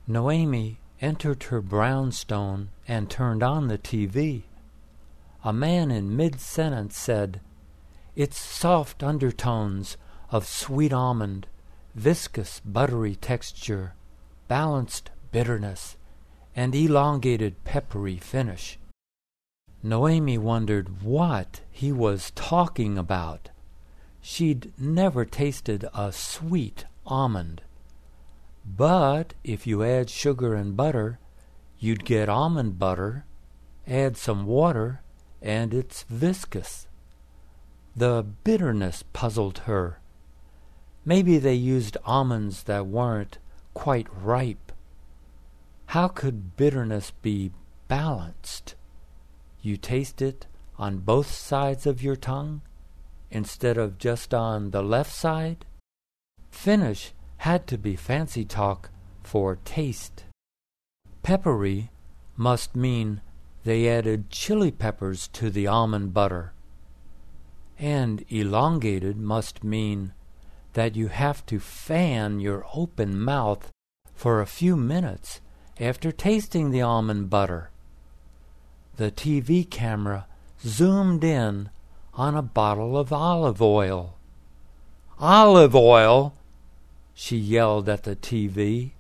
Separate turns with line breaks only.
Noemi entered her brownstone and turned on the TV. A man in mid-sentence said, "Its soft undertones of sweet almond, viscous buttery texture, balanced bitterness, and elongated peppery finish." Noemi wondered what he was talking about. She'd never tasted a sweet almond. But if you add sugar and butter, you'd get almond butter. Add some water, and it's viscous. The bitterness puzzled her. Maybe they used almonds that weren't quite ripe. How could bitterness be balanced? You taste it on both sides of your tongue instead of just on the left side? Finish had to be fancy talk for taste. Peppery must mean they added chili peppers to the almond butter. And elongated must mean that you have to fan your open mouth for a few minutes after tasting the almond butter. The TV camera zoomed in on a bottle of olive oil. "Olive oil!" she yelled at the TV.